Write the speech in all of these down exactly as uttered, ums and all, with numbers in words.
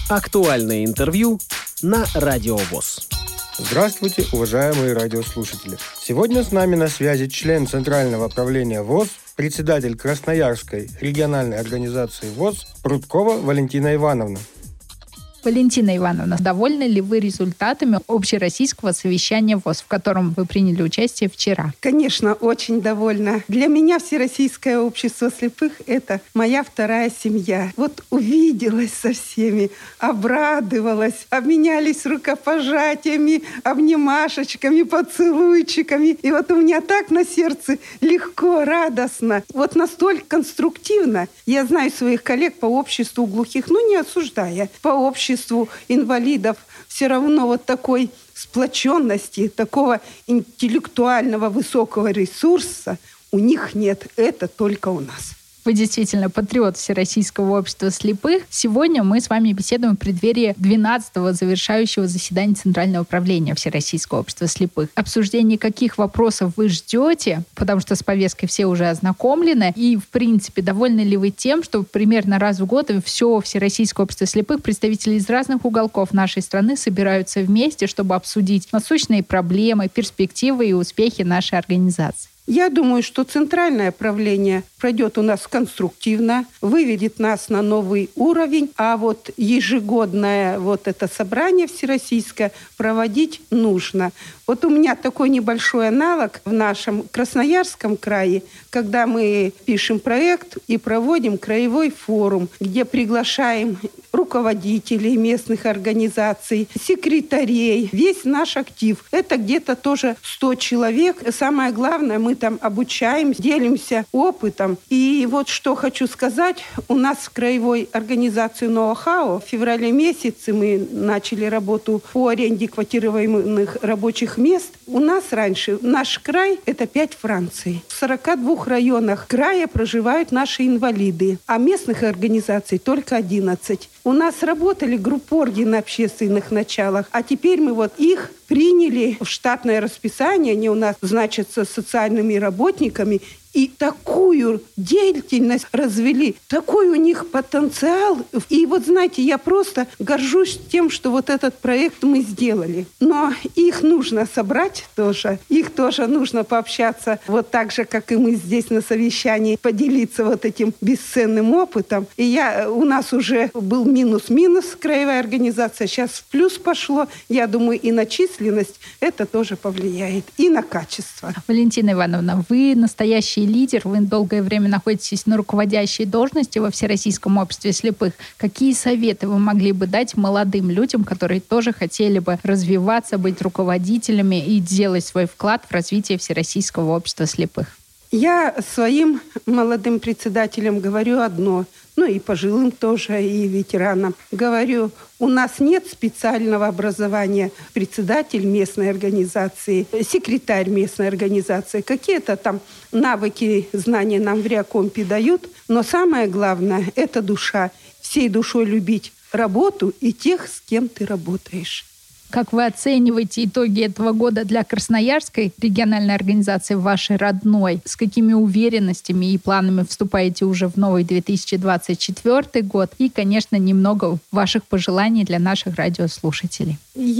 Актуальное интервью на Радио ВОС. Здравствуйте, уважаемые радиослушатели. Сегодня с нами на связи член Центрального правления ВОС, председатель Красноярской региональной организации ВОС Прудкова Валентина Ивановна. Валентина Ивановна, довольны ли вы результатами общероссийского совещания ВОС, в котором вы приняли участие вчера? Конечно, очень довольна. Для меня Всероссийское общество слепых – это моя вторая семья. Вот увиделась со всеми, обрадовалась, обменялись рукопожатиями, обнимашечками, поцелуйчиками. И вот у меня так на сердце легко, радостно. Вот настолько конструктивно. Я знаю своих коллег по обществу глухих, ну не осуждая, по обществу инвалидов, все равно вот такой сплоченности, такого интеллектуального высокого ресурса у них нет. Это только у нас. Вы действительно патриот Всероссийского общества слепых. Сегодня мы с вами беседуем в преддверии двенадцатого завершающего заседания Центрального правления Всероссийского общества слепых. Обсуждение каких вопросов вы ждете, потому что с повесткой все уже ознакомлены, и, в принципе, довольны ли вы тем, что примерно раз в год все Всероссийское общество слепых, представители из разных уголков нашей страны собираются вместе, чтобы обсудить насущные проблемы, перспективы и успехи нашей организации? Я думаю, что центральное правление пройдет у нас конструктивно, выведет нас на новый уровень, а вот ежегодное вот это собрание всероссийское проводить нужно. Вот у меня такой небольшой аналог в нашем Красноярском крае, когда мы пишем проект и проводим краевой форум, где приглашаем руководителей местных организаций, секретарей, весь наш актив. Это где-то тоже сто человек. Самое главное, мы там обучаем, делимся опытом. И вот что хочу сказать, у нас в краевой организации ноу-хау в феврале месяце мы начали работу по аренде квотируемых рабочих мест. У нас раньше, наш край, это пять Франций. В сорока двух районах края проживают наши инвалиды, а местных организаций только одиннадцать. У нас работали группорги на общественных началах, а теперь мы вот их приняли в штатное расписание, они у нас значатся социальными работниками, и такую деятельность развели, такой у них потенциал. И вот, знаете, я просто горжусь тем, что вот этот проект мы сделали. Но их нужно собрать тоже, их тоже нужно пообщаться, вот так же, как и мы здесь на совещании, поделиться вот этим бесценным опытом. И я, у нас уже был минус-минус краевая организация, сейчас в плюс пошло. Я думаю, и на численность это тоже повлияет, и на качество. Валентина Ивановна, вы настоящий лидер, вы долгое время находитесь на руководящей должности во Всероссийском обществе слепых. Какие советы вы могли бы дать молодым людям, которые тоже хотели бы развиваться, быть руководителями и делать свой вклад в развитие Всероссийского общества слепых? Я своим молодым председателям говорю одно, ну и пожилым тоже, и ветеранам. Говорю, у нас нет специального образования. Председатель местной организации, секретарь местной организации. Какие-то там навыки, знания нам в Реакомпе дают. Но самое главное – это душа. Всей душой любить работу и тех, с кем ты работаешь. Как вы оцениваете итоги этого года для Красноярской региональной организации, вашей родной? С какими уверенностями и планами вступаете уже в новый две тысячи двадцать четвёртый год? И, конечно, немного ваших пожеланий для наших радиослушателей.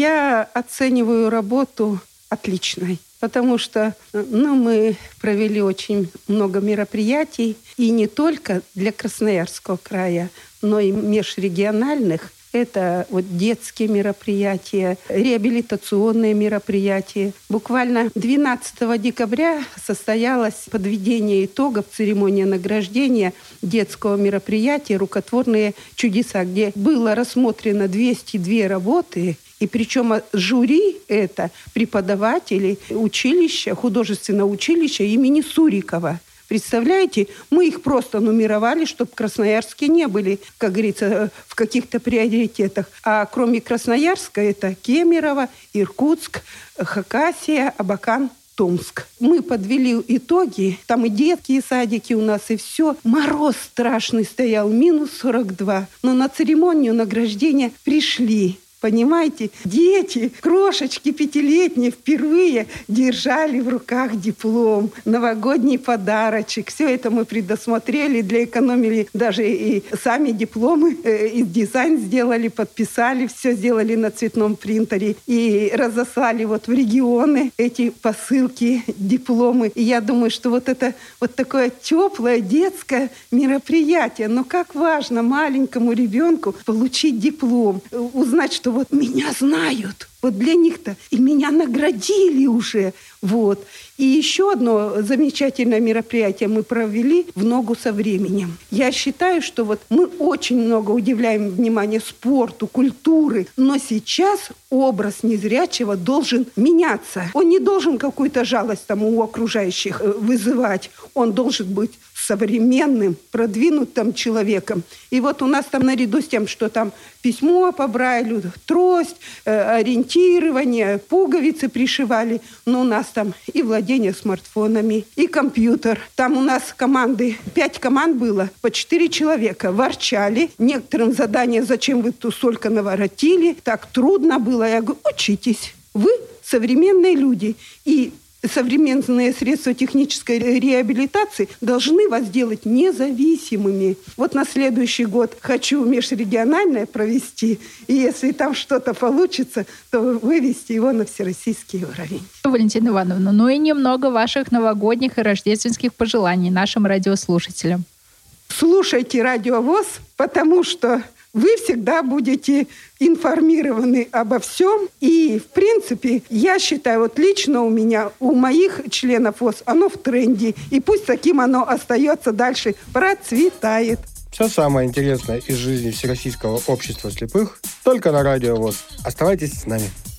Я оцениваю работу отличной, потому что ну, мы провели очень много мероприятий, и не только для Красноярского края, но и межрегиональных. Это вот детские мероприятия, реабилитационные мероприятия. Буквально двенадцатого декабря состоялось подведение итогов церемонии награждения детского мероприятия «Рукотворные чудеса», где было рассмотрено двести две работы. И причем жюри это преподаватели училища, художественного училища имени Сурикова. Представляете, мы их просто нумеровали, чтобы красноярские не были, как говорится, в каких-то приоритетах. А кроме Красноярска это Кемерово, Иркутск, Хакасия, Абакан, Томск. Мы подвели итоги, там и детские садики у нас, и все. Мороз страшный стоял, минус сорок два. Но на церемонию награждения пришли Понимаете, дети, крошечки пятилетние, впервые держали в руках диплом, новогодний подарочек. Все это мы предусмотрели, для экономили даже и сами дипломы, и дизайн сделали, подписали, все сделали на цветном принтере и разослали вот в регионы эти посылки, дипломы. И я думаю, что вот это вот такое теплое детское мероприятие. Но как важно маленькому ребенку получить диплом, узнать, что вот меня знают. Вот для них-то и меня наградили уже. Вот. И еще одно замечательное мероприятие мы провели в ногу со временем. Я считаю, что вот мы очень много уделяем внимания спорту, культуры, но сейчас образ незрячего должен меняться. Он не должен какую-то жалость там у окружающих вызывать. Он должен быть современным, продвинутым человеком. И вот у нас там наряду с тем, что там письмо по Брайлю, трость, ориентирование, пуговицы пришивали, но у нас там и владение смартфонами, и компьютер. Там у нас команды, пять команд было, по четыре человека. Ворчали. Некоторым задание, зачем вы тут столько наворотили, так трудно было. Я говорю, учитесь. Вы современные люди. И современные средства технической реабилитации должны вас сделать независимыми. Вот на следующий год хочу межрегиональное провести, и если там что-то получится, то вывести его на всероссийский уровень. Валентина Ивановна, ну и немного ваших новогодних и рождественских пожеланий нашим радиослушателям. Слушайте Радио ВОС, потому что вы всегда будете информированы обо всем. И, в принципе, я считаю, вот лично у меня, у моих членов ВОС, оно в тренде. И пусть таким оно остается дальше, процветает. Все самое интересное из жизни Всероссийского общества слепых только на Радио ВОС. Оставайтесь с нами.